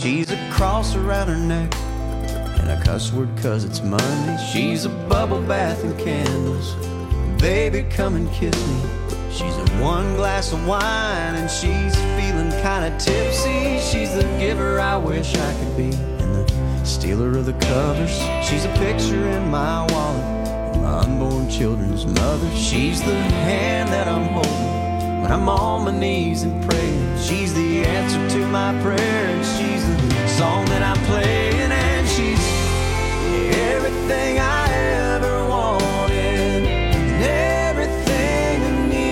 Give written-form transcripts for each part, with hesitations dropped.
She's a cross around her neck and a cuss word 'cause it's Monday. She's a bubble bath and candles. Baby, come and kiss me. She's a one glass of wine and she's feeling kinda tipsy. She's the giver I wish I could be and the stealer of the covers. She's a picture in my wallet, my unborn children's mother. She's the hand that I'm holding when I'm on my knees and praying. She's the answer to my prayer and she's the song that I'm playing. And she's everything I ever wanted and everything I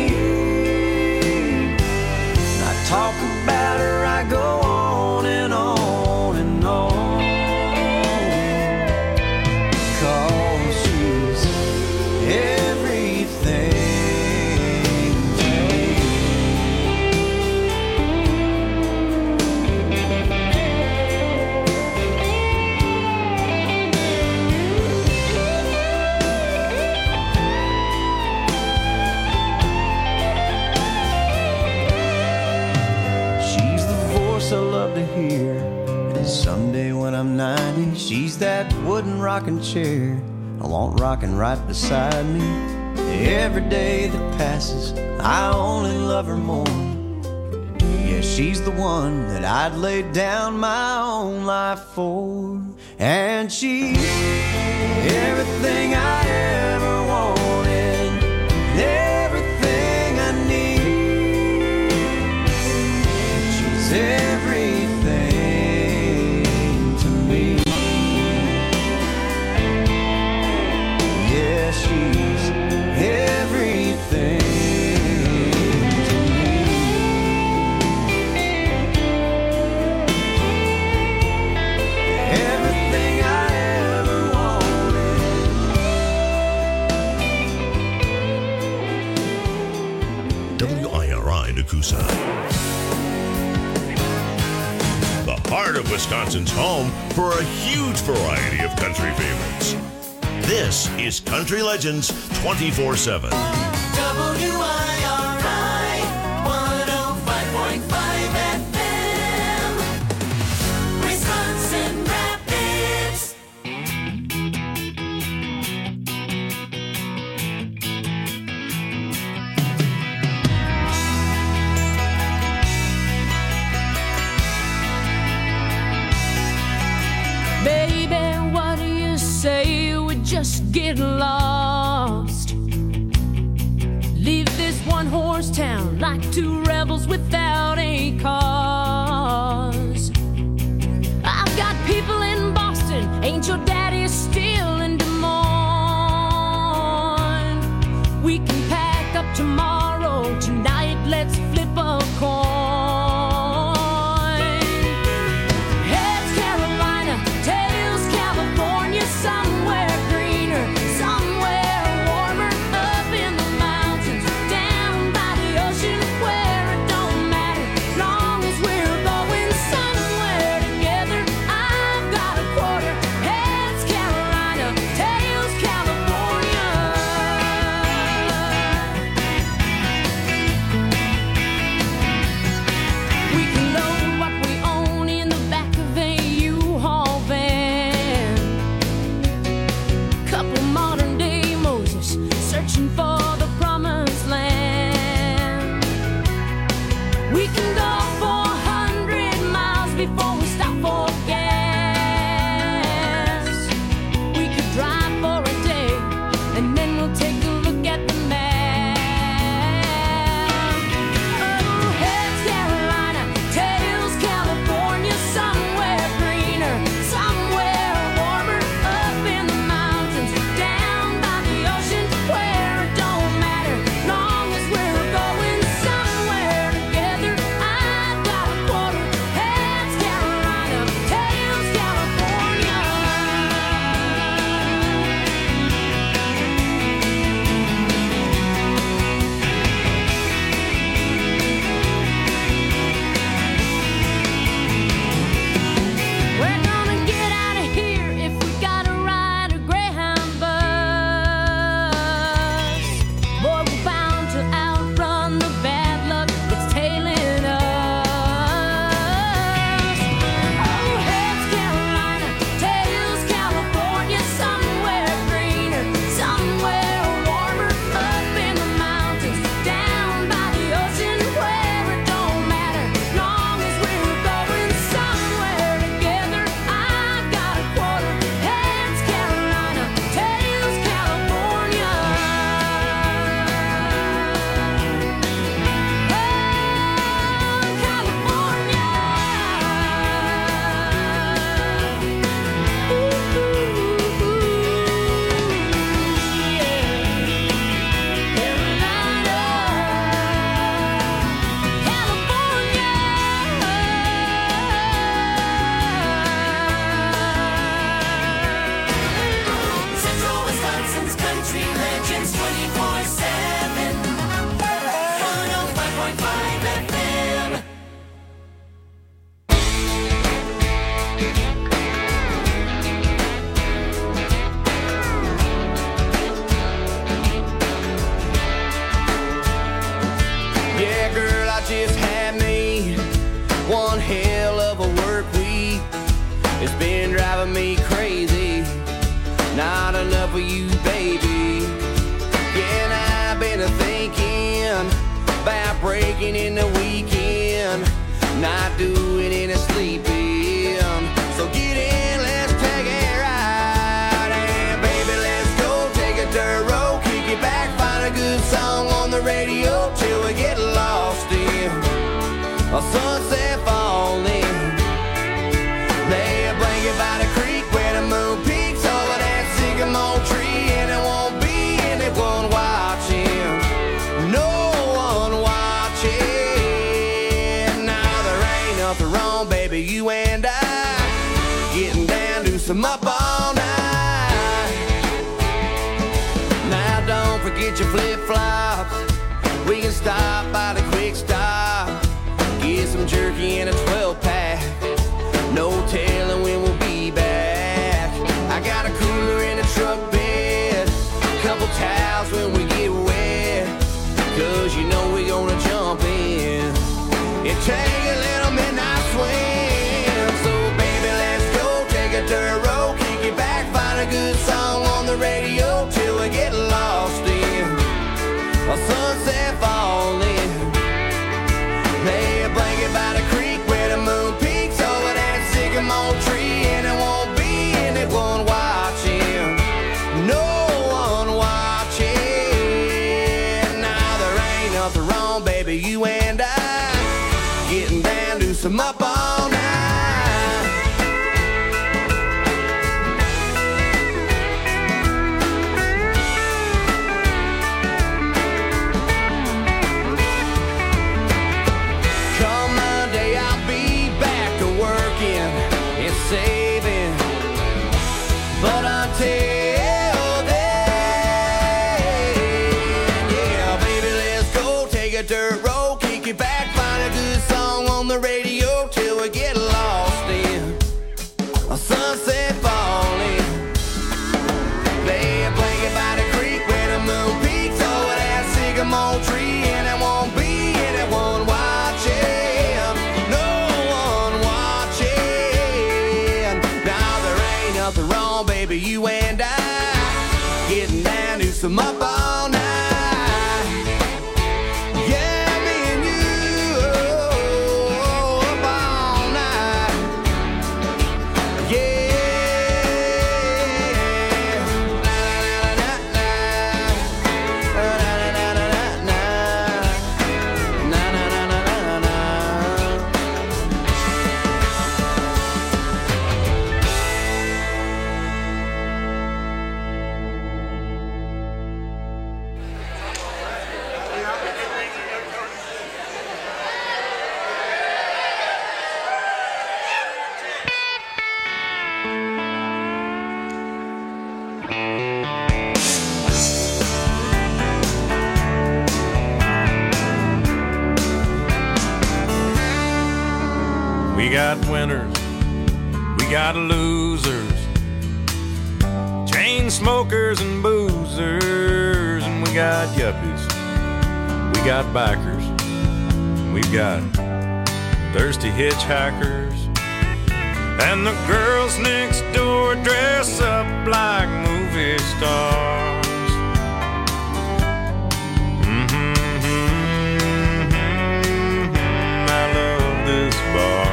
need. I talk about her, I go on and on and on, 'cause she's everything to me. She's the voice I love to hear, and someday when I'm 90, she's that wooden rocking chair I want rocking right beside me. Every day that passes, I only love her more. Yeah, she's the one that I'd lay down my own life for. And she's everything I ever wanted, everything I need. She's everything to me. Yeah, she's everything to me. Everything I ever wanted. WIRI Nakusa. The heart of Wisconsin's home for a huge variety of country favorites. This is Country Legends 24/7. WIRI 105.5 FM, Wisconsin Rapids. Baby, what do you say we just get lost? Leave this one-horse town like two rebels without a cause. I've got people in Boston, ain't your daddy still in Des Moines? We can pack up tomorrow, tonight let's flip a coin. Heads Carolina, tails California, somewhere greener, somewhere warmer, up in the mountains, down by the ocean where hell of a work week. It's been driving me crazy. Not enough of you, baby. Yeah, and I've been thinking about breaking in the weekend, not doing any sleeping. So get in, let's take a ride. And baby, let's go take a dirt road, kick it back, find a good song on the radio till we get lost in a sunset falling. Lay a blanket by the creek where the moon peaks over that sycamore tree, and it won't be anyone watching, no one watching. Now there ain't nothing wrong, baby, you and I getting down to some up all night. Now don't forget your flip-flops. We can stop by the quick stop, get some jerky and a 12-pack. No telling when we'll be back. I got a cooler in the truck bed, couple towels when we get wet, 'cause you know we gonna jump in and take a little midnight swim. So baby, let's go take a dirt road, kick it back, find a good song on the radio till we get lost in a sunset falling. Lay a blanket by the creek where the moon peaks over that sycamore tree, and it won't be anyone watching, no one watching. Now there ain't nothing wrong, baby, you and I getting down to some up all night. Come Monday, I'll be back to working and saving, but until then, yeah, baby, let's go take a dirt road, kick it back, find a good song on the radio till we get lost in a sunset falling. Lay a blanket by the creek where the moon peaks over that sycamore tree, and it won't be anyone watching, no one watching. Now there ain't nothing wrong, baby, you and I getting down to some up all night. Yeah, me and you, up all night. Yeah. We got winners, we got losers, chain smokers and boozers, and we got yuppies, we got bikers, we've got thirsty hitchhikers, and the girls next door dress up like movie stars. I love this bar.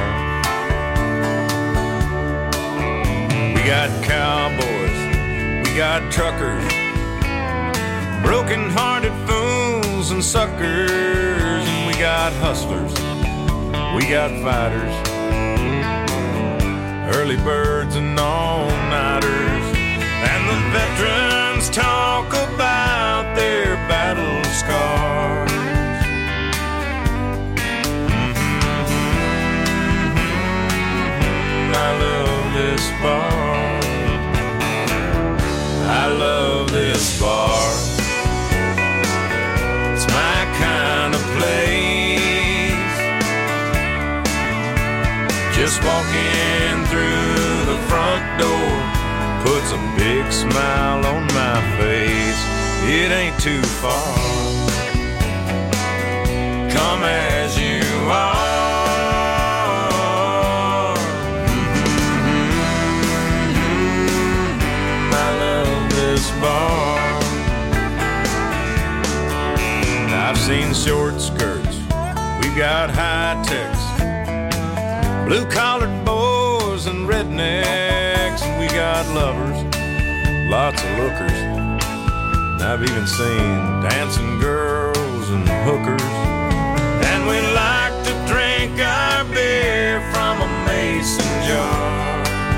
We got cowboys, we got truckers, broken-hearted fools and suckers, and we got hustlers, we got fighters, early birds and all-nighters, and the veterans talk about their battle scars. I love this bar. I love this bar. It's my kind of place. Just walking through the front door puts a big smile on my face. It ain't too far. Come as you are. seen short skirts, we've got high techs, blue-collared boys and rednecks, and we got lovers, lots of lookers. And I've even seen dancing girls and hookers. And we like to drink our beer from a mason jar.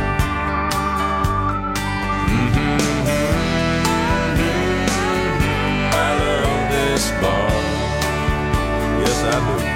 I love this bar. Yes, I do.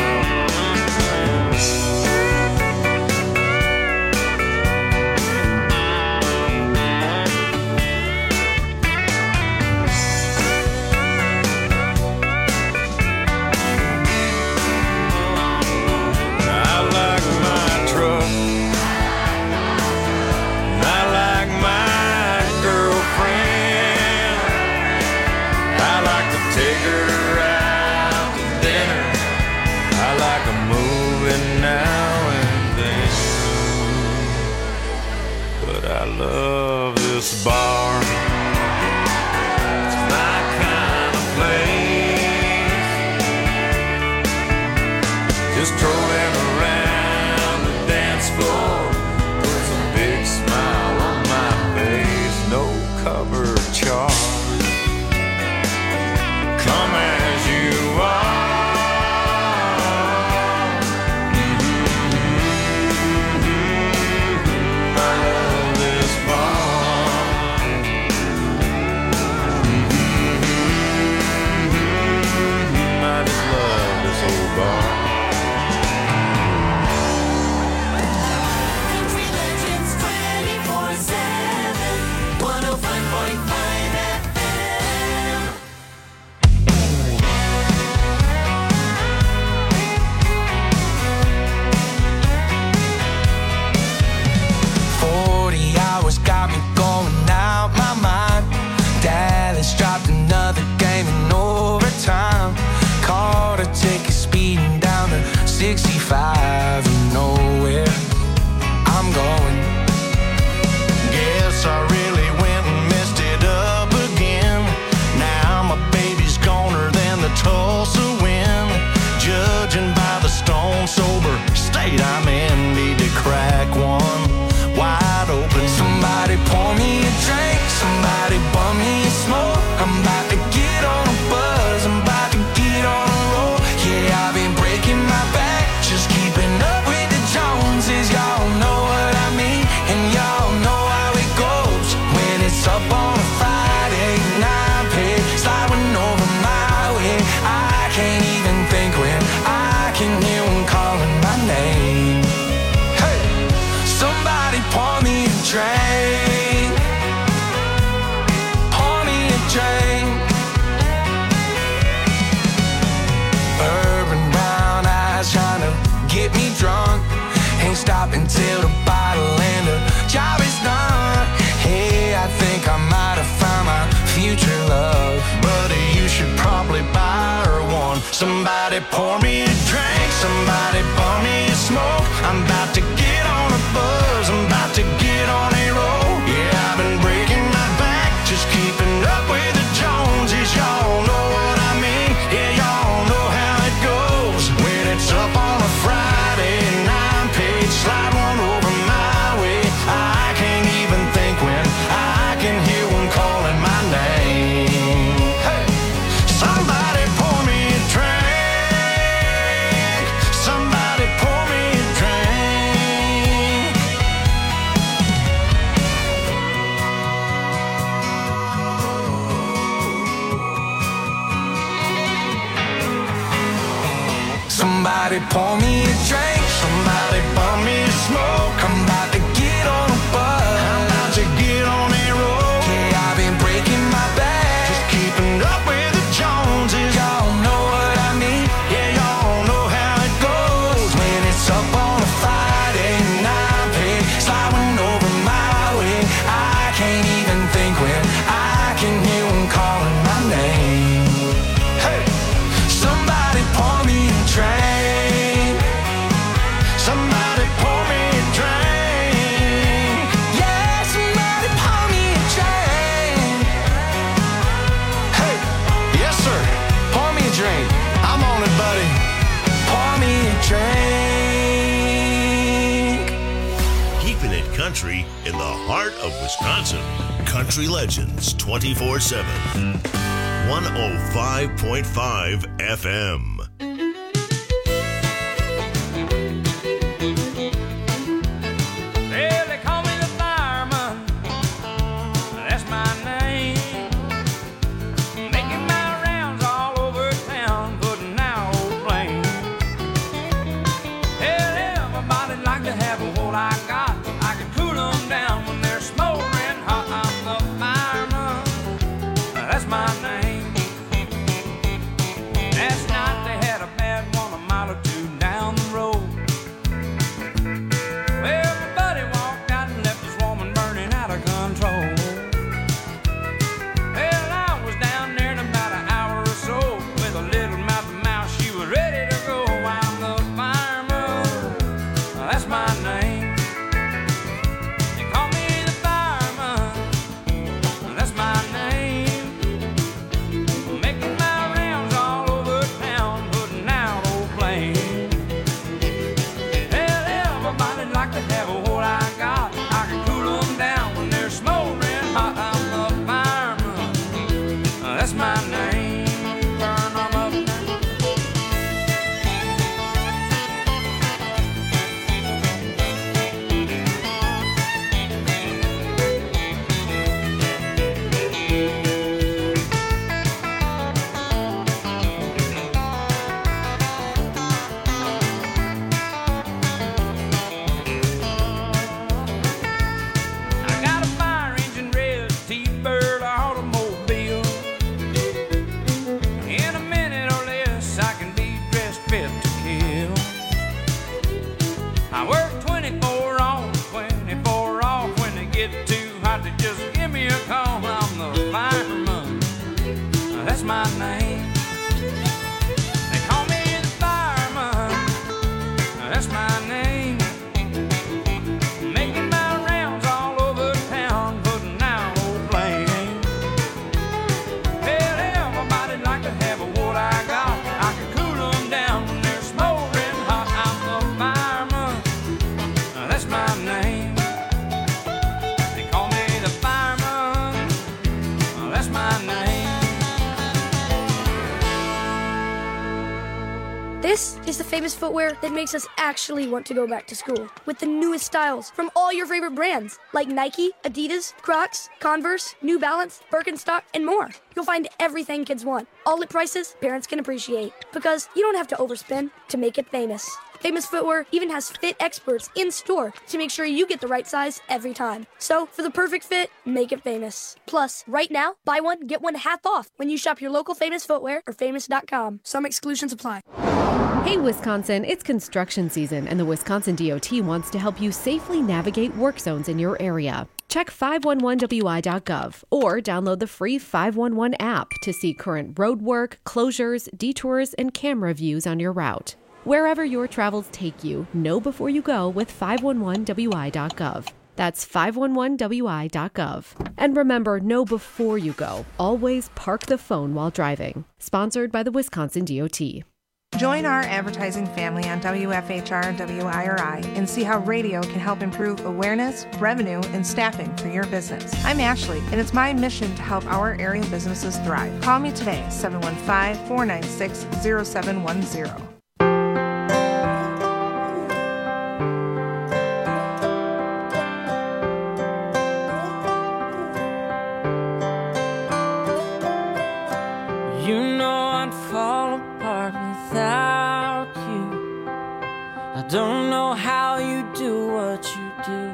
I love this bar. It's my kind of place. Just strolling around the dance floor puts a big smile on my face. No cover charge. Come as you are. Dropped another game in overtime. Caught a ticket speeding down to 65 and nowhere I'm going. Guess I really went and messed it up again. Now my baby's goner than the Tulsa wind. Judging by the stone sober state I'm in, need to crack one wide open. Somebody pour me a drink, somebody bum me a smoke. I'm about to get on a buzz, I'm about to get on a roll. Yeah, I've been breaking my back, just keeping up with the Joneses. Y'all know what I mean, and y'all know how it goes. When it's up on a Friday night, pay sliding over my way. I can't even think when I can hear them calling my name. Hey, somebody pour me a drink. Pour me a drink. Urban brown eyes trying to get me drunk. Ain't stopping till the bottle and the job is done. Hey, I think I might have found my future love. Buddy, you should probably buy her one. Somebody pour me a drink, somebody pour me a smoke. I'm about to get on a buzz, I'm about to get on a roll. Yeah, I've been breaking my back, just keeping up with the Joneses. Y'all know what I mean, yeah, y'all know how it goes. When it's up on a Friday and I'm paid, slide one over my way. I can't even think when I can hear one calling my name. Hey, somebody pour me a drink. Somebody pour me a drink. Somebody pour me a drink. Somebody pour me a smoke. I'm about to get on a buzz. I'm about to get on a roll. Yeah, I've been breaking my back, just keeping up with the Joneses. Y'all know what I mean, yeah, y'all know how it goes. When it's up on a Friday night, pay sliding over my way. I can't even think when I can hear them calling my name. Hey, somebody pour me a drink. Somebody pour me a keeping it country in the heart of Wisconsin. Country Legends 24/7. 105.5 FM. Well, they call me the fireman. That's my name. Making my rounds all over town, putting out old flames. Hell, everybody like to have what I got. I can cool them down when they're smoldering hot. I'm the fireman. That's my name. Last night they had a bad one a mile or two down the road. Well, my buddy walked out and left this woman burning out of control. Well, I was down there in about an hour or so with a little mouth to mouth. She was ready to go. I'm the fireman. That's my name. They call me the fireman. That's my name. Making my rounds all over town, putting out old flames. Hell, everybody like to have what I got. I can cool them down when they're smoldering hot. I'm the fireman. That's my name. Burn them up now. I got a fire engine red T-Bird automobile. In a minute or less, I can be dressed fit to kill. I work 24 on, 24 off. When they get too hot, they just give me a call. I'm the fireman. That's my name. They call me the fireman. That's my name. Making my rounds all over town, putting out old flames. Hell, everybody like to have what I got. I can cool them down when they're smoldering hot. I'm the fireman. That's my name. They call me the fireman. That's my name. This is the famous footwear that makes us actually want to go back to school. With the newest styles from all your favorite brands like Nike, Adidas, Crocs, Converse, New Balance, Birkenstock, and more. You'll find everything kids want, all at prices parents can appreciate. Because you don't have to overspend to make it famous. Famous Footwear even has fit experts in store to make sure you get the right size every time. So, for the perfect fit, make it famous. Plus, right now, buy one, get one half off when you shop your local Famous Footwear or famous.com. Some exclusions apply. Hey Wisconsin, it's construction season and the Wisconsin DOT wants to help you safely navigate work zones in your area. Check 511wi.gov or download the free 511 app to see current road work, closures, detours, and camera views on your route. Wherever your travels take you, know before you go with 511wi.gov. That's 511wi.gov. And remember, know before you go. Always park the phone while driving. Sponsored by the Wisconsin DOT. Join our advertising family on WFHR WIRI and see how radio can help improve awareness, revenue, and staffing for your business. I'm Ashley, and it's my mission to help our area businesses thrive. Call me today, 715-496-0710. You know I'd fall apart without you. I don't know how you do what you do.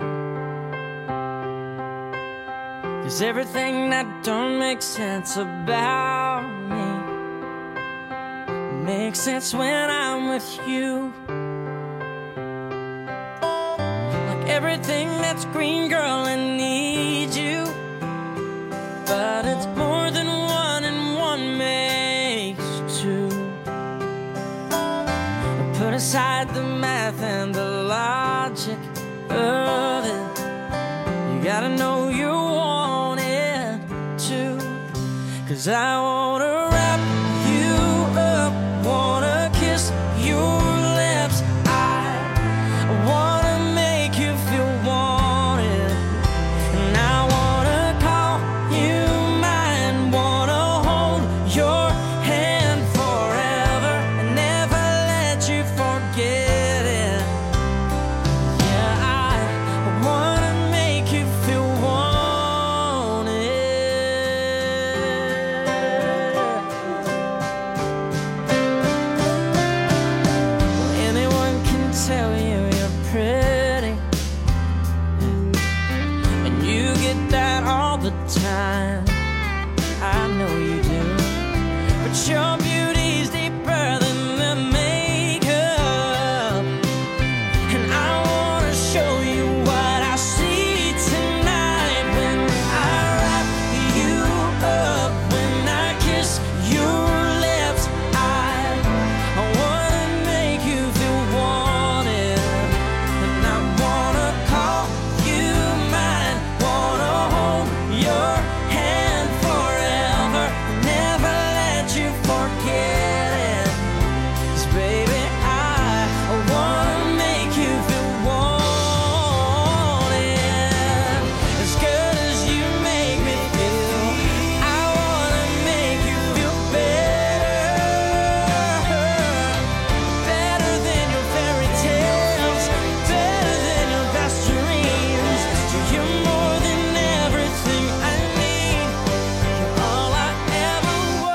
'Cause everything that don't make sense about me makes sense when I'm with you. Like everything that's green, girl, I need you. But it's more than one and one makes two. Put aside the math and the logic of it. You gotta know you want it too. 'Cause I wanna wrap you up, wanna kiss your lips. I wanna make you feel warm. the time. I know you do, but your beauty's deeper than the makeup, and I wanna show you what I see tonight when I wrap you up, when I kiss your lips. I wanna make you feel wanted, and I wanna call you mine, wanna hold your hand forever, never let you forget it. 'Cause baby, I wanna make you feel wanted, as good as you make me feel. I wanna make you feel better, better than your fairy tales, better than your best dreams. You're more than everything I need. You're all I ever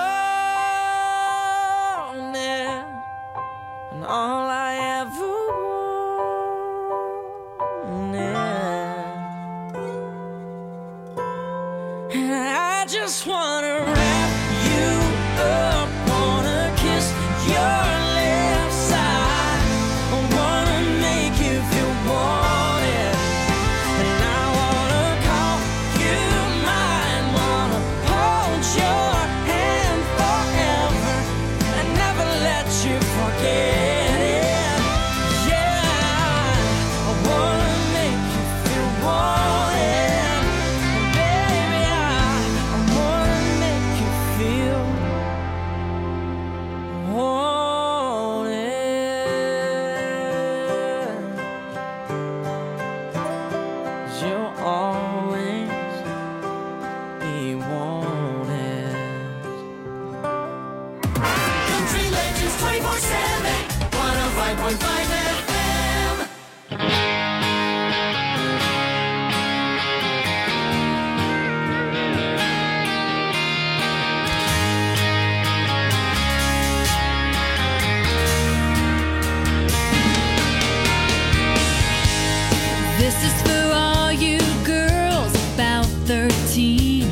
wanted, and all I ever wanted. And I just wanna wrap you up, wanna kiss your lips. I wanna make you feel wanted, and I wanna call you mine, wanna hold your hand forever, and never let you forget it. Yeah, I wanna make you feel wanted, and baby, I wanna make you feel wanted. 'Cause you'll always be wanted. Country Legends 24/7, 105.5 FM. This is for all you girls about 13.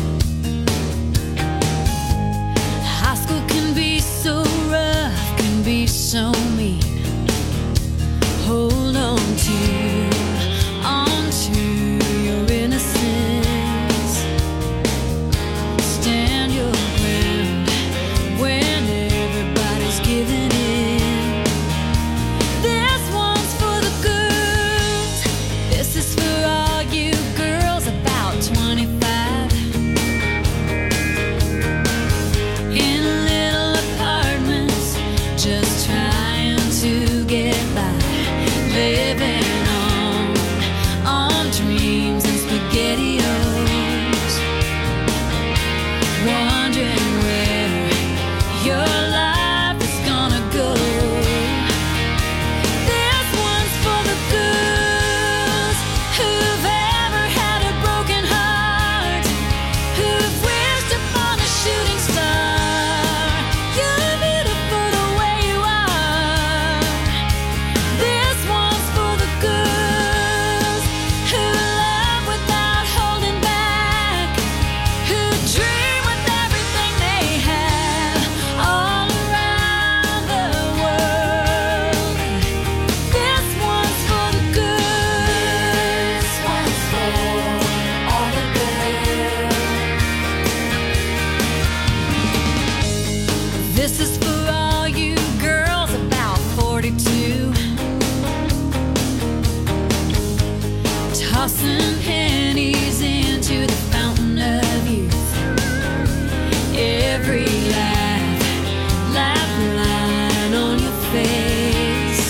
High school can be so rough, can be so mean. Hold on to your innocence. Stand your ground when everybody's giving in. This one's for the girls. This is for all you girls about 25. In little apartments, just trying to get by. Living on dreams and SpaghettiOs. Wondering where your life is gonna go. This one's for the girls who've ever had a broken heart, who've wished upon a shooting star. You're beautiful the way you are. This one's for the girls who love without holding back, who dream with everything they have all around the world. This one's for the girls. This one's for all the girls. This is for all you girls about 42. Tossing pennies into the fountain of youth. Every laugh line on your face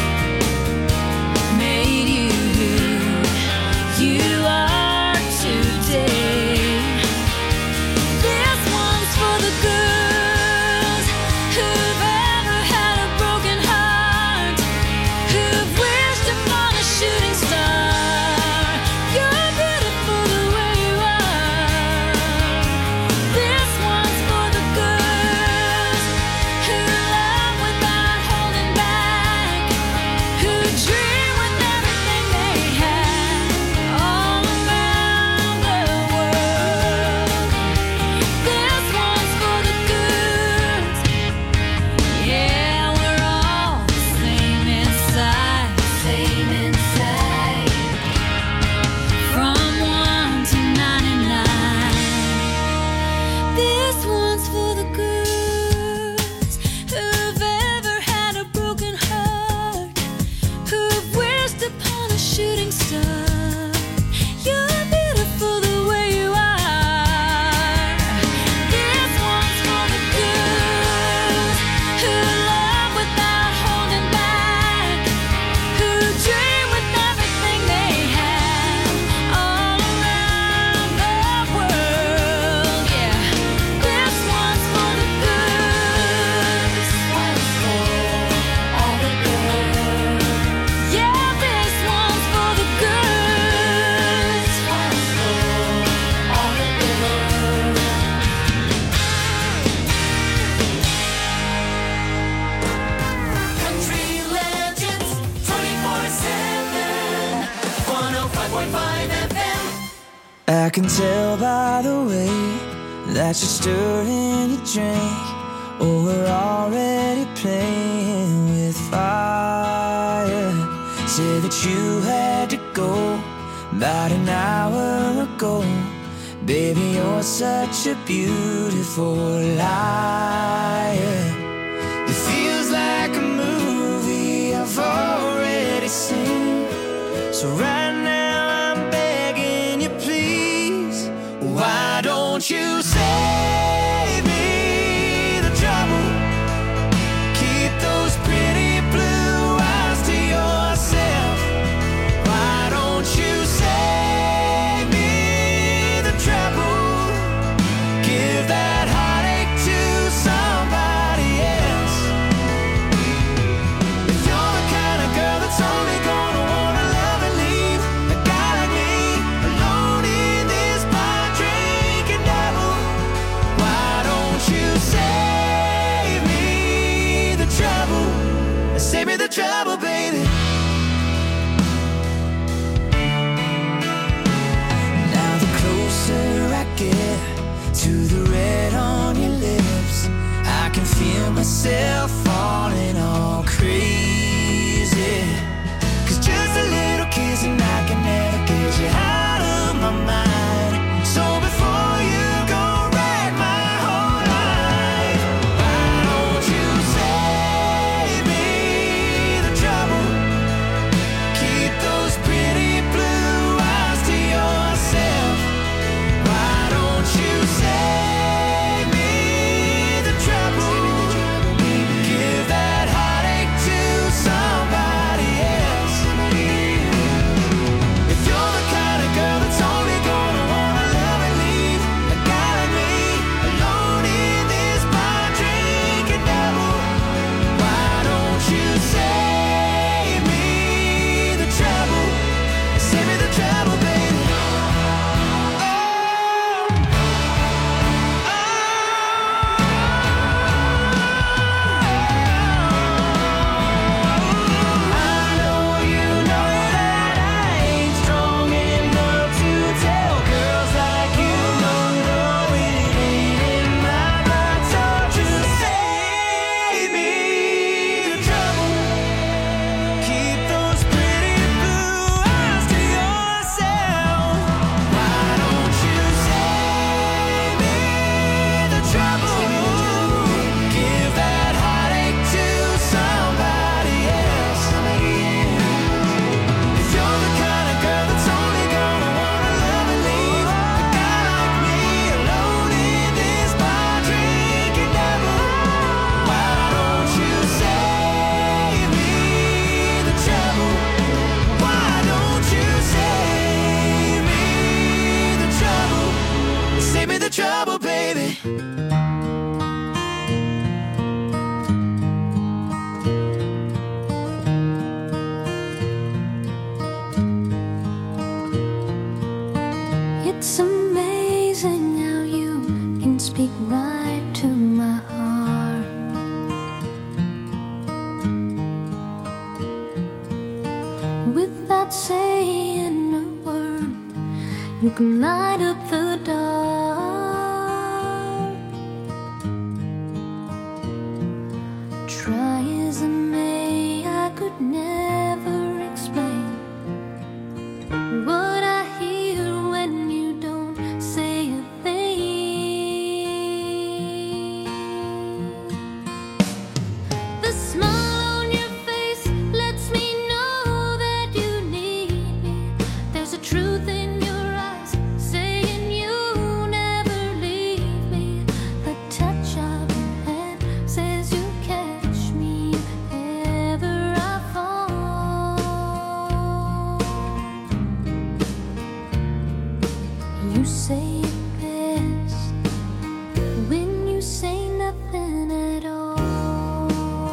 made you who you are today. This one's for the girls who've ever had a broken heart, who've wished upon a shooting star. You're 105.5 FM. I can tell by the way that you're stirring your drink. Oh, we're already playing with fire. Say that you had to go about an hour ago. Baby, you're such a beautiful liar. It feels like a movie I've already seen. So right now I'm begging you, please, why don't you save me the trouble? Keep those pretty blue eyes to yourself. Why don't you save me the trouble? Give that heartache to somebody else. If you're the kind of girl that's only gonna wanna love and leave a guy like me alone in this bar drinking double, why don't you save me the trouble? Save me the trouble, baby. Now the closer I get to the red on your lips, I can feel myself falling all crazy. 'Cause just a little kiss and I can never get you out of my mind. So before you go wreck my whole life, why don't you save me the trouble? Keep those pretty blue eyes to yourself. Why don't you save me the trouble? Give that heartache to somebody else. If you're the kind of girl that's only gonna wanna love and leave a guy like me alone in this bar drinking double, why don't you save me the trouble? Save me the trouble, baby. I know you know that I ain't strong enough to tell girls like you no, it ain't in my blood. So just save me the trouble. Keep those pretty blue eyes to yourself. Why don't you save me the trouble? Give that heartache to somebody else. If you're the kind of girl that's only gonna wanna love and leave a guy like me alone in this bar drinking double, why don't you save me the trouble? Why don't you save me the trouble? Save me the trouble, baby. It's amazing how you can speak right to my heart. Without saying a word, you can light up the dark. Try as I may, I could never explain what I hear when you don't say a thing. The smile on your face lets me know that you need me. There's a truth in your eyes saying you never leave me. The touch of your hand says you catch me if ever I fall. You say it best when you say nothing at all.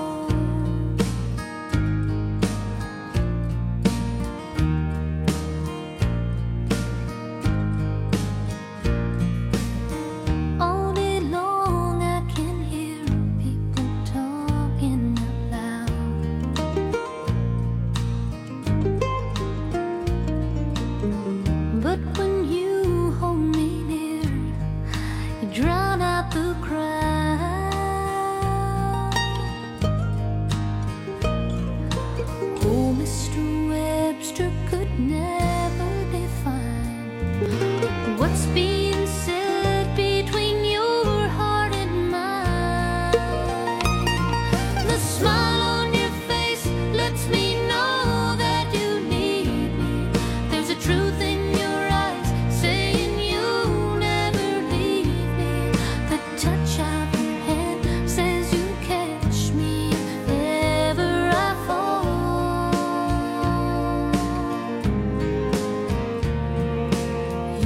All day long I can hear people talking out loud.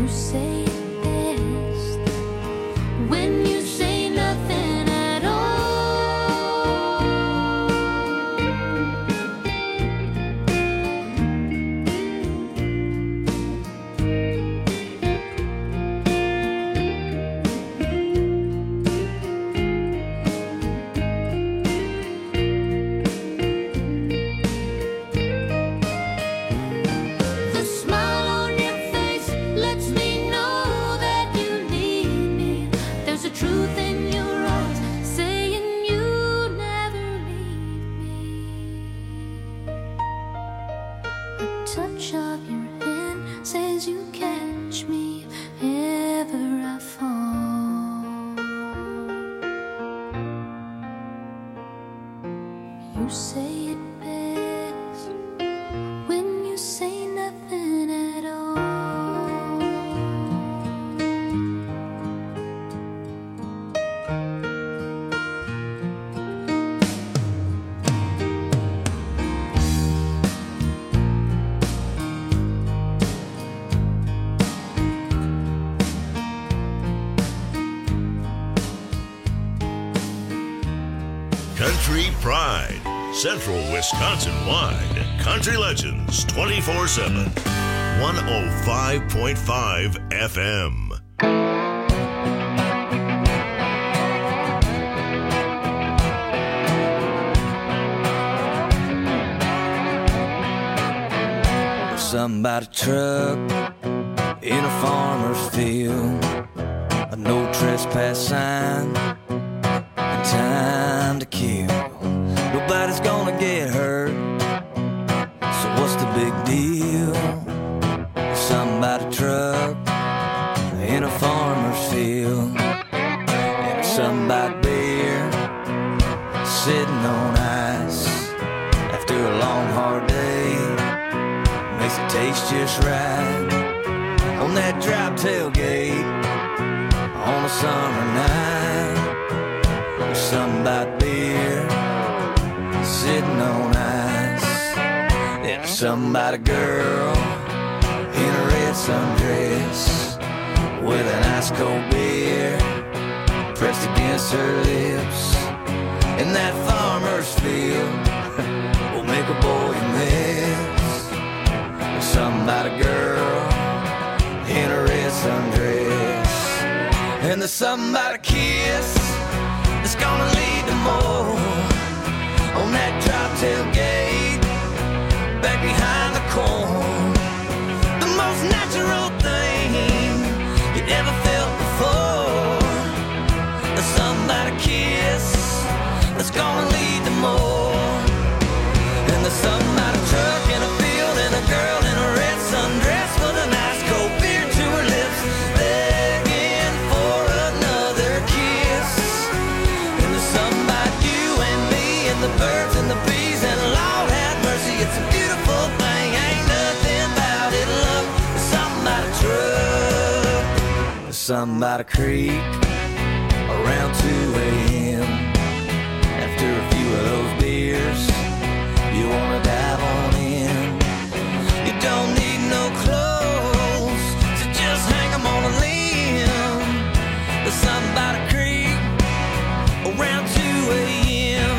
You say it best when you say nothing at all. The smile on your face lets me know that you need me. There's a truth in your eyes saying you never leave me. A touch of your hand says you catch me if ever I fall. You say it best when you say nothing at all. Country Pride, Central Wisconsin wide. Country Legends 24/7. 105.5 FM. Something about a truck in a farmer's field, a no trespass sign, and time to kill. Nobody's gonna get hurt, so what's the big deal? Something about a truck in a farmer's field, and something about beer sitting on ice after a long hard day. Makes it taste just right on that drop tailgate on a summer night. There's something about beer sitting on ice. There's something about a girl in a red sundress with an ice cold beer pressed against her lips. And that farmer's field will make a boy miss. There's something about a girl in a red sundress, and there's something about a kiss that's gonna lead to more on that drop tailgate back behind the corn. The most natural thing you ever felt before. There's something about a kiss that's gonna lead to more. And there's something about a truck in a field and a girl in a red sundress with a nice cold beer to her lips, begging for another kiss. And there's something about you and me and the birds and the bees, and Lord have mercy, it's a beautiful thing. Ain't nothing about it, love. There's something about a truck. There's something about a creek around 2 a.m. After a few of those beers, you wanna dive on in. You don't need no clothes, so just hang 'em on a limb. There's something about a creek around 2 a.m.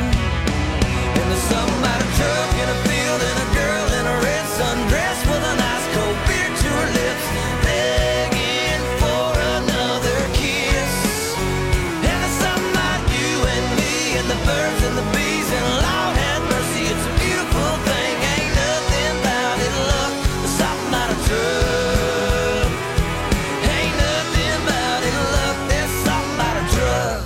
And there's something about a truck in a field and a girl in a red sundress with a nice cold beer to her lips, begging for another kiss. And there's something about you and me and the birds and the bees, and Lord have mercy, it's a beautiful thing. Ain't nothing about it, love. There's something about a truck. Ain't nothing about it, love. There's something about a truck.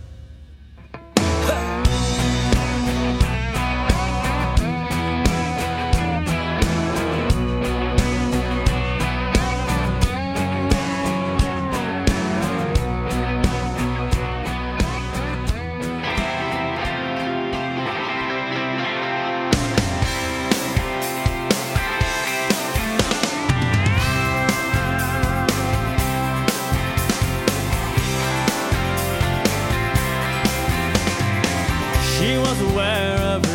She was aware of her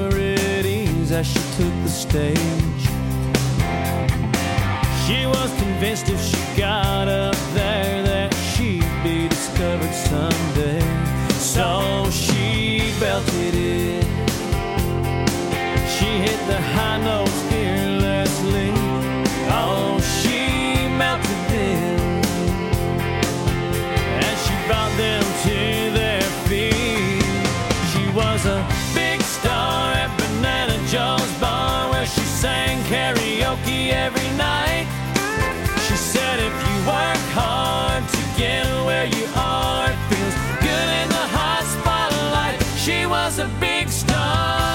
insecurities as she took the stage. She was convinced convinced if she got up there that she'd be discovered someday. So she belted it. She hit the high notes fearlessly. Oh, she melted them. And she brought them to their feet. She was a big star at Banana Joe's bar where she sang karaoke every night. She said if you work hard to get where you are, it feels good in the hot spotlight. She was a big star.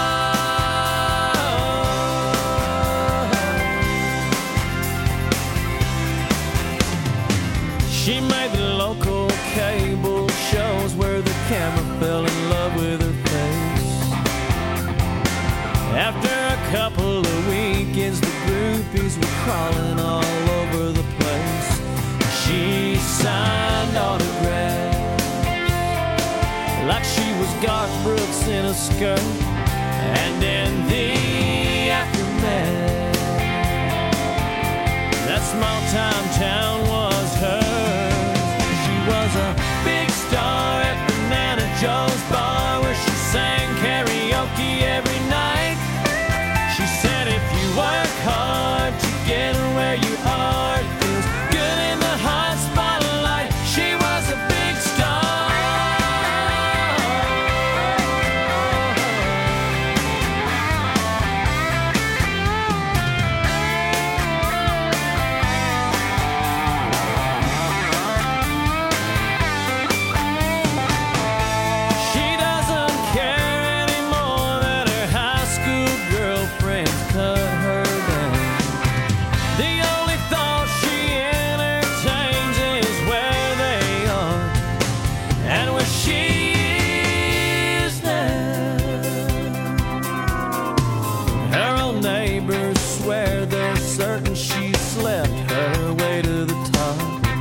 She made the local cable shows where the camera fell in love with her face. After a couple of weekends, the groupies were crawling all over the place. She signed autographs like she was Garth Brooks in a skirt. And in the aftermath, that small-time town was hers. She was a big star at Banana Joe's bar where she sang karaoke every night. She said if you work hard to get where you are, it feels good in the hot spotlight. She was a big star. She doesn't care anymore that her high school girlfriends cut her down. The only thought she entertains is where they are and where she is now. Her old neighbors swear they're certain she slept her way to the top.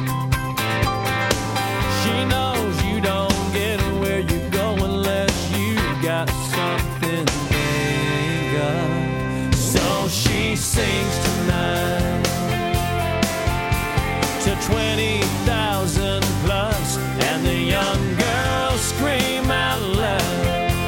She knows you don't get where you go unless you got something they got. So she sings tonight to 20,000 plus, and the young girls scream out loud,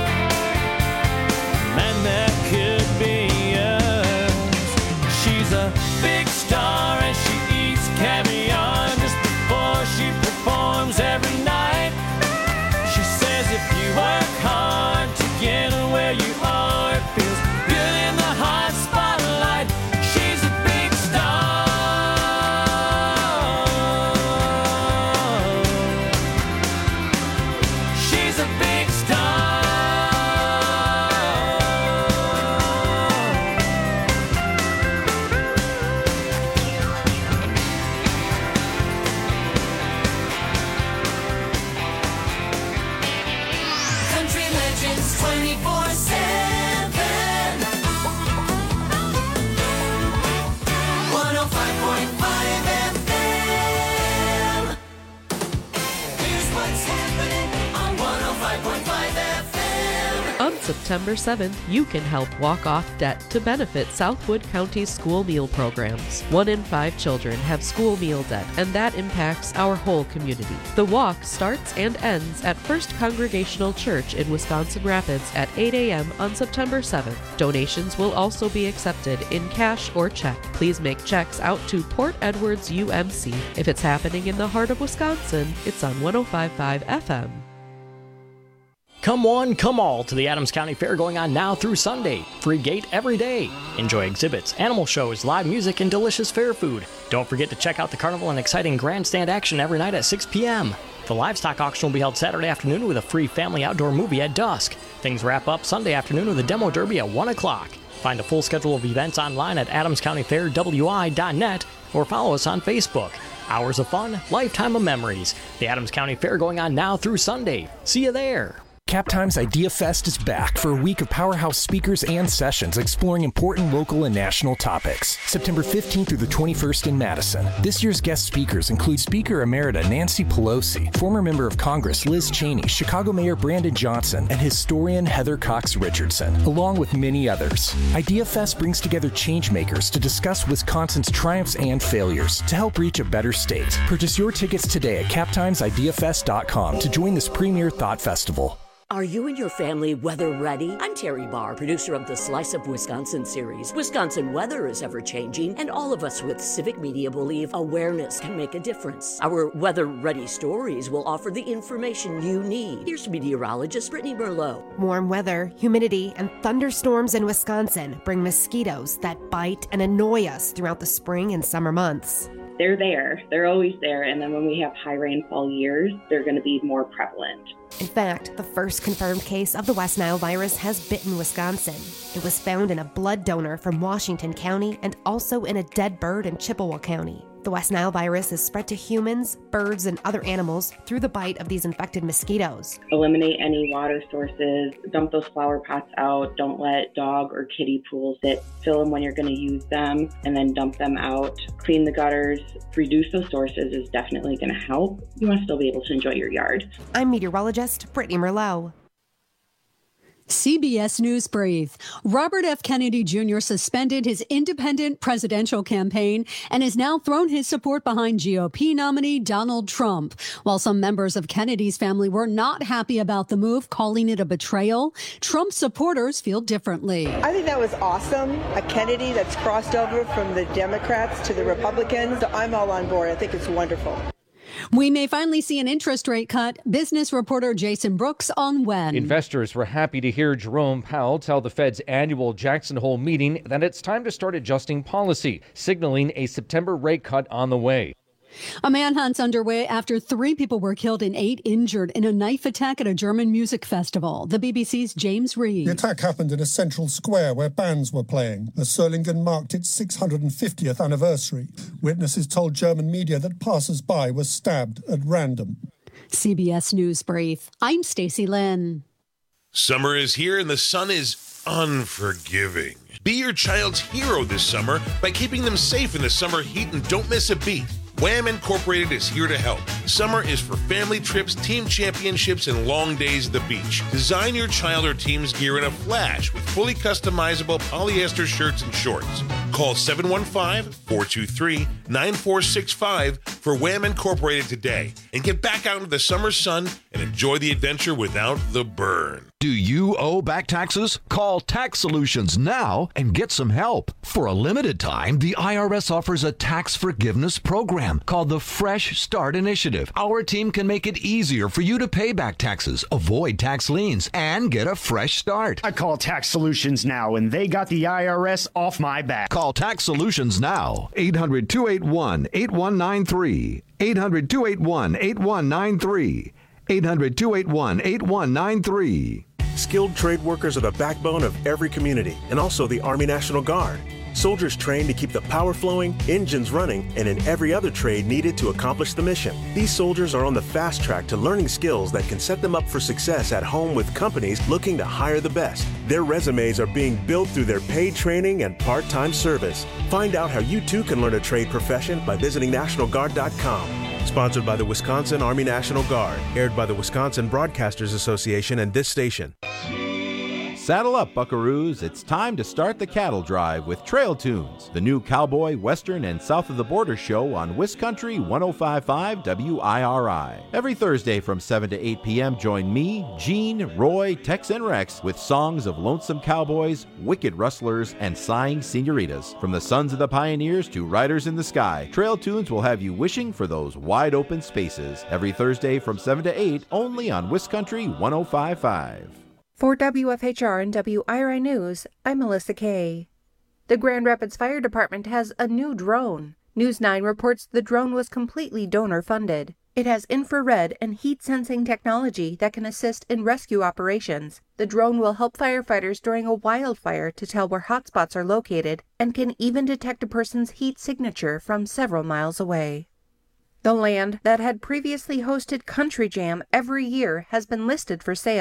man, that could be us. She's a big star and she eats caviar just before she performs every night. She says if you work hard to get where you are, it feels good in the hot spotlight. She's a big star. She's a big star. Country Legends 24/7. 105.5 FM. Here's what's happening on 105.5 FM. On September 7th, you can help walk off debt to benefit Southwood County's school meal programs. 1 in 5 children have school meal debt, and that impacts our whole community. The walk starts and ends at First Congregational Church in Wisconsin Rapids at 8 a.m. on September 7th. Donations will also be accepted in cash or check. Please make checks out to Port Edwards UMC. If it's happening in the heart of Wisconsin, it's on 105.5 FM. Come one, come all to the Adams County Fair going on now through Sunday. Free gate every day. Enjoy exhibits, animal shows, live music, and delicious fair food. Don't forget to check out the carnival and exciting grandstand action every night at 6 p.m. The livestock auction will be held Saturday afternoon with a free family outdoor movie at dusk. Things wrap up Sunday afternoon with a demo derby at 1 o'clock. Find a full schedule of events online at adamscountyfairwi.net or follow us on Facebook. Hours of fun, lifetime of memories. The Adams County Fair going on now through Sunday. See you there. Cap Times Idea Fest is back for a week of powerhouse speakers and sessions exploring important local and national topics. September 15th through the 21st in Madison. This year's guest speakers include Speaker Emerita Nancy Pelosi, former member of Congress Liz Cheney, Chicago Mayor Brandon Johnson, and historian Heather Cox Richardson, along with many others. Idea Fest brings together changemakers to discuss Wisconsin's triumphs and failures to help reach a better state. Purchase your tickets today at captimesideafest.com to join this premier thought festival. Are you and your family weather ready? I'm Terry Barr, producer of the Slice of Wisconsin series. Wisconsin weather is ever-changing, and all of us with civic media believe awareness can make a difference. Our weather-ready stories will offer the information you need. Here's meteorologist Brittany Merlot. Warm weather, humidity, and thunderstorms in Wisconsin bring mosquitoes that bite and annoy us throughout the spring and summer months. They're there. They're always there. And then when we have high rainfall years, they're going to be more prevalent. In fact, the first confirmed case of the West Nile virus has bitten Wisconsin. It was found in a blood donor from Washington County and also in a dead bird in Chippewa County. The West Nile virus is spread to humans, birds, and other animals through the bite of these infected mosquitoes. Eliminate any water sources, dump those flower pots out, don't let dog or kitty pools sit. Fill them when you're going to use them, and then dump them out. Clean the gutters, reduce those sources is definitely going to help. You want to still be able to enjoy your yard. I'm meteorologist Brittany Merlot. CBS News Brief. Robert F. Kennedy Jr. suspended his independent presidential campaign and has now thrown his support behind GOP nominee Donald Trump. While some members of Kennedy's family were not happy about the move, calling it a betrayal, Trump supporters feel differently. I think that was awesome. A Kennedy that's crossed over from the Democrats to the Republicans. So I'm all on board. I think it's wonderful. We may finally see an interest rate cut. Business reporter Jason Brooks on when. Investors were happy to hear Jerome Powell tell the Fed's annual Jackson Hole meeting that it's time to start adjusting policy, signaling a September rate cut on the way. A manhunt's underway after 3 people were killed and 8 injured in a knife attack at a German music festival. The BBC's James Reed. The attack happened in a central square where bands were playing as Solingen marked its 650th anniversary. Witnesses told German media that passers-by were stabbed at random. CBS News Brief. I'm Stacey Lynn. Summer is here and the sun is unforgiving. Be your child's hero this summer by keeping them safe in the summer heat and don't miss a beat. Wham Incorporated is here to help. Summer is for family trips, team championships, and long days at the beach. Design your child or team's gear in a flash with fully customizable polyester shirts and shorts. Call 715-423-9465 for Wham Incorporated today and get back out into the summer sun and enjoy the adventure without the burn. Do you owe back taxes? Call Tax Solutions now and get some help. For a limited time, the IRS offers a tax forgiveness program called the Fresh Start Initiative. Our team can make it easier for you to pay back taxes, avoid tax liens, and get a fresh start. I call Tax Solutions now, and they got the IRS off my back. Call Tax Solutions now. 800-281-8193. 800-281-8193. 800-281-8193. Skilled trade workers are the backbone of every community and also the Army National Guard. Soldiers trained to keep the power flowing, engines running, and in every other trade needed to accomplish the mission. These soldiers are on the fast track to learning skills that can set them up for success at home with companies looking to hire the best. Their resumes are being built through their paid training and part-time service. Find out how you too can learn a trade profession by visiting NationalGuard.com. Sponsored by the Wisconsin Army National Guard. Aired by the Wisconsin Broadcasters Association and this station. Saddle up, buckaroos. It's time to start the cattle drive with Trail Tunes, the new cowboy, western, and south of the border show on WisCountry 105.5 WIRI. Every Thursday from 7 to 8 p.m., join me, Gene, Roy, Tex, and Rex with songs of lonesome cowboys, wicked rustlers, and sighing senoritas. From the sons of the pioneers to riders in the sky, Trail Tunes will have you wishing for those wide open spaces. Every Thursday from 7 to 8, only on WisCountry 105.5. For WFHR and WIRI News, I'm Melissa Kay. The Grand Rapids Fire Department has a new drone. News 9 reports the drone was completely donor-funded. It has infrared and heat-sensing technology that can assist in rescue operations. The drone will help firefighters during a wildfire to tell where hotspots are located and can even detect a person's heat signature from several miles away. The land that had previously hosted Country Jam every year has been listed for sale.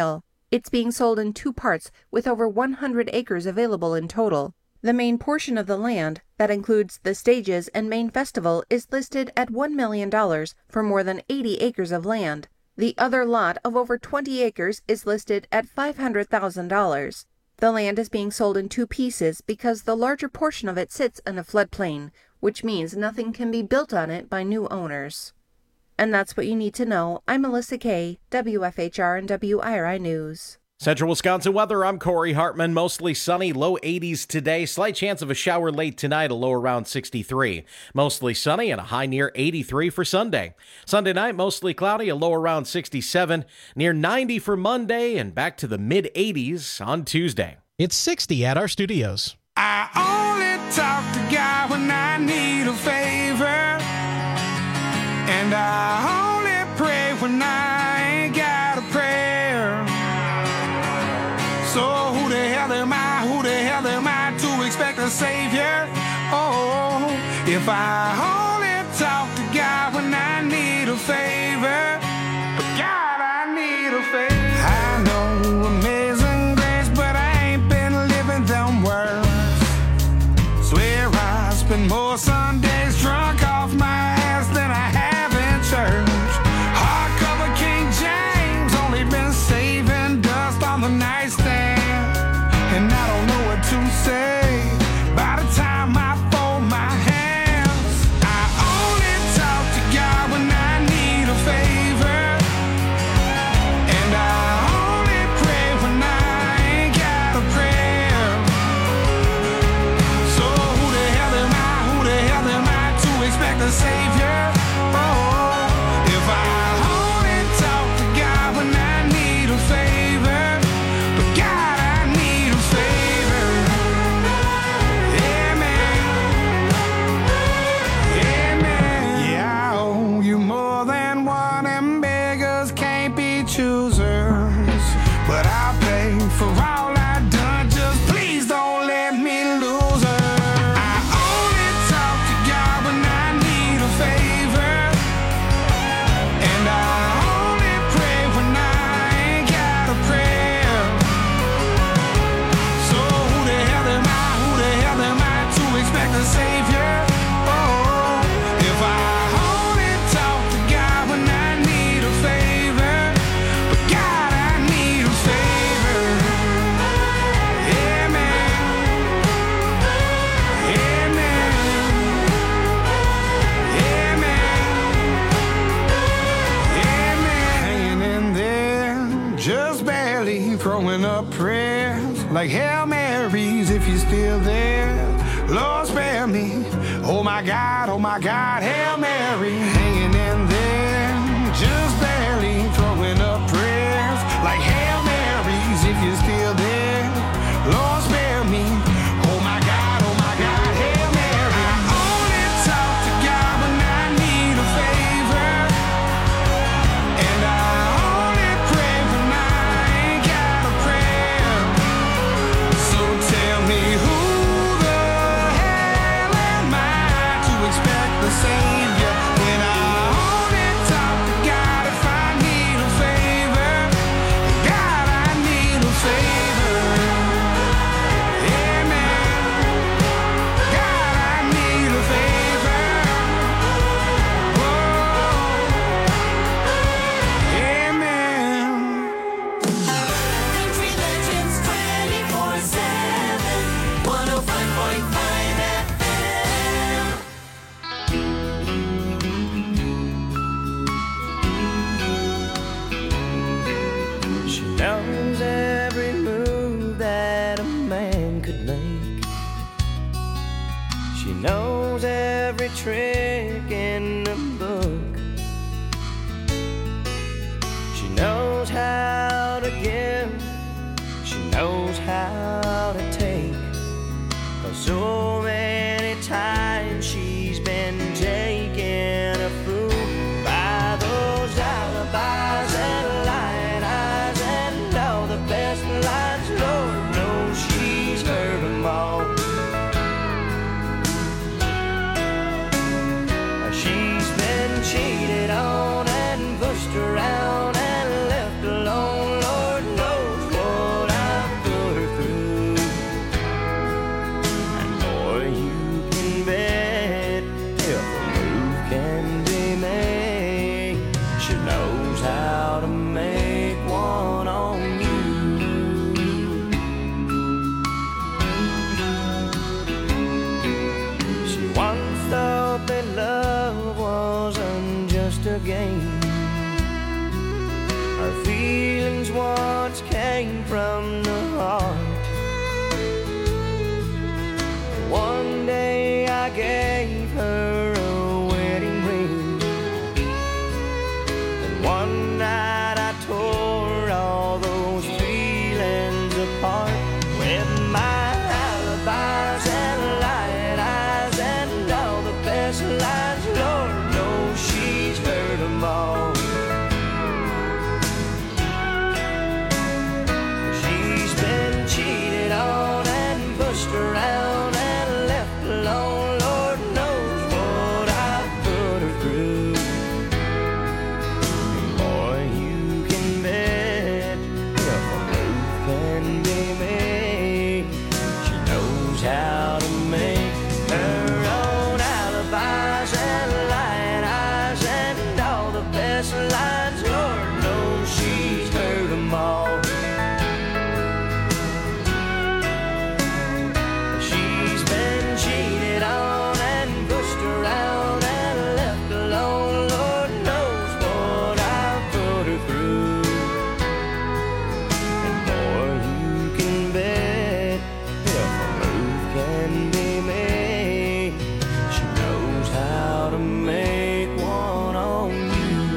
It's being sold in 2 parts with over 100 acres available in total. The main portion of the land, that includes the stages and main festival, is listed at $1 million for more than 80 acres of land. The other lot of over 20 acres is listed at $500,000. The land is being sold in 2 pieces because the larger portion of it sits in a floodplain, which means nothing can be built on it by new owners. And that's what you need to know. I'm Melissa Kay, WFHR and WIRI News. Central Wisconsin weather, I'm Corey Hartman. Mostly sunny, low 80s today. Slight chance of a shower late tonight, a low around 63. Mostly sunny and a high near 83 for Sunday. Sunday night, mostly cloudy, a low around 67. Near 90 for Monday and back to the mid-80s on Tuesday. It's 60 at our studios. I only talk to God when I need a favor. And I only pray when I ain't got a prayer. So who the hell am I to expect a savior? Oh, if I only talk to God when I need a favor. But God, I need a favor. I know amazing grace, but I ain't been living them words. Swear I spend more Sundays drunk off my ass than I have in church. Hardcover King James, only been saving dust on the nightstand. And I don't know what to say by the time I fold my hands. I only talk to God when I need a favor. And I only pray when I ain't got a prayer. So who the hell am I to expect a savior? Oh, if I only talk to God when I need a favor. But God, I need a favor. Amen. Amen. Yeah, I owe you more than one, and beggars can't be choosers. But I'll pay for all I've done. Just please don't let me lose her. I only talk to God when I need a favor. And I only pray when I ain't got a prayer. So who the hell am I to expect a savior? Oh, if I only talk to God when I need a favor. But God, I need a favor. Amen. Amen. Amen. Hanging in there, just barely throwing up prayers like Hail Marys if you're still there. Lord, spare me. Oh my God, Hail Mary. Hanging in there, just barely throwing up prayers like Hail Marys if you're still there. Lord, spare me. Oh my God, Hail Mary. I only talk to God when I need a favor. And I only pray when I ain't got a prayer. So tell me who the hell am I to expect the savior when I only talk to God if I need a favor? God, I need a favor. Amen. God, I need a favor. Whoa. Amen. Country Legends 24/7, 105.5 FM. She knows every move that a man could make. She knows every trick in the book. She knows how to give. She knows how to take. But so many times she's been taken a fool by those alibis and lying eyes and all the best lines. Lord knows she's heard them all. She again. Our feelings once came from the heart. One day I gave her a wedding ring, and one night I tore all those feelings apart with my alibis and light eyes and all the best lies. Lord knows she's heard them all. She's been cheated on and pushed around and left alone. Lord knows what I've put her through. And boy, you can bet if a move can be made, she knows how to make her own alibis and light eyes and all the best lines. Lord knows she's heard them all. She's been cheated on and pushed around and left alone. Lord knows what I've put her through. And boy, you can bet if a move can be made, she knows how to make one on you.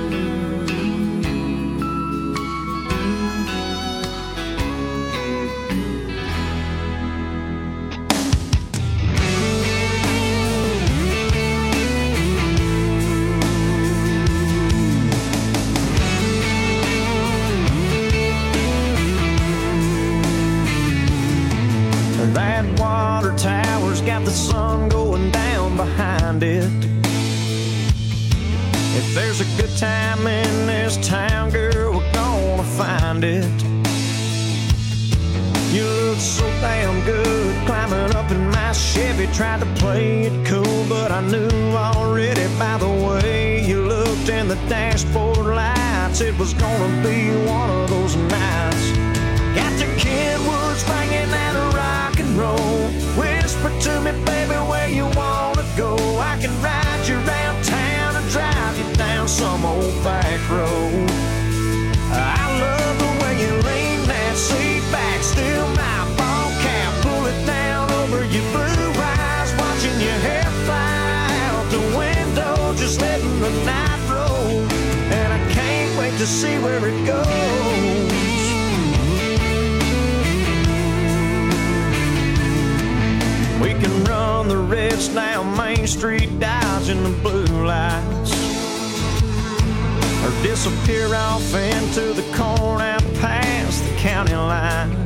That water tower's got the sun going down behind it. If there's a good time in this town, girl, we're gonna find it. You look so damn good climbing up in my Chevy. Tried to play it cool, but I knew already by the way you looked in the dashboard lights it was gonna be one of those nights. Got the Kenwoods banging that rock and roll. Whisper to me, baby, where you wanna go. I can ride you around town and drive you down some old back road. I love the way you lean that seat back, still my ball cap, pull it down over your blue eyes, watching your hair fly out the window, just letting the night roll. And I can't wait to see where it goes. We can run the reds down Main Street, dodging the blue lights, or disappear off into the corn out past the county line.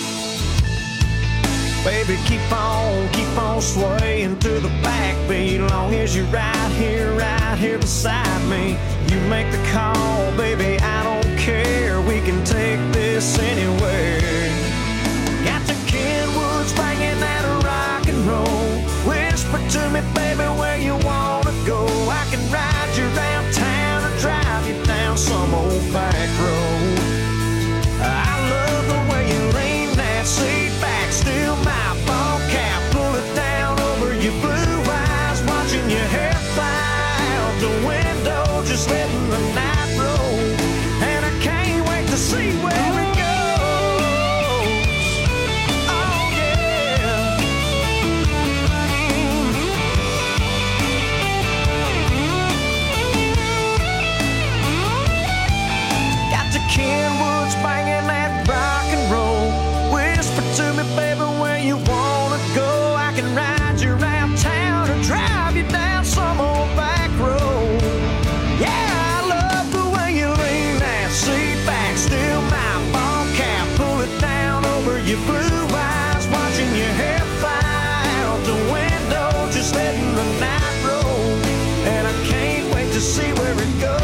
Baby, keep on swaying to the backbeat, long as you're right here beside me. You make the call, baby, I don't care. We can take this anywhere. Got the Kenwoods banging that rock and roll. Whisper to me, baby, where you wanna go. I can ride you around town or drive you down some old back road. I love the way you lean that seat back, still my ball cap, pull it down over your blue eyes, watching your hair fly out the window, just letting the night roll. And I can't wait to see where it goes. Kenwoods banging that rock and roll. Whisper to me, baby, where you wanna go. I can ride you around town or drive you down some old back road. Yeah, I love the way you lean that seat back, still my ball cap, pull it down over your blue eyes, watching your hair fly out the window, just letting the night roll. And I can't wait to see where it goes.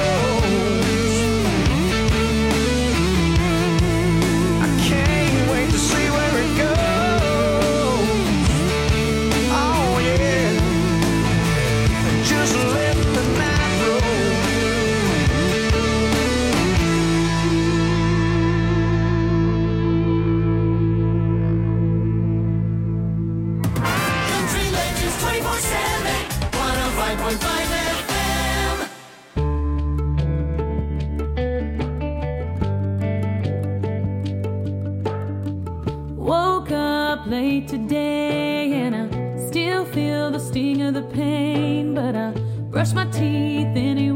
pain, but I brush my teeth anyway.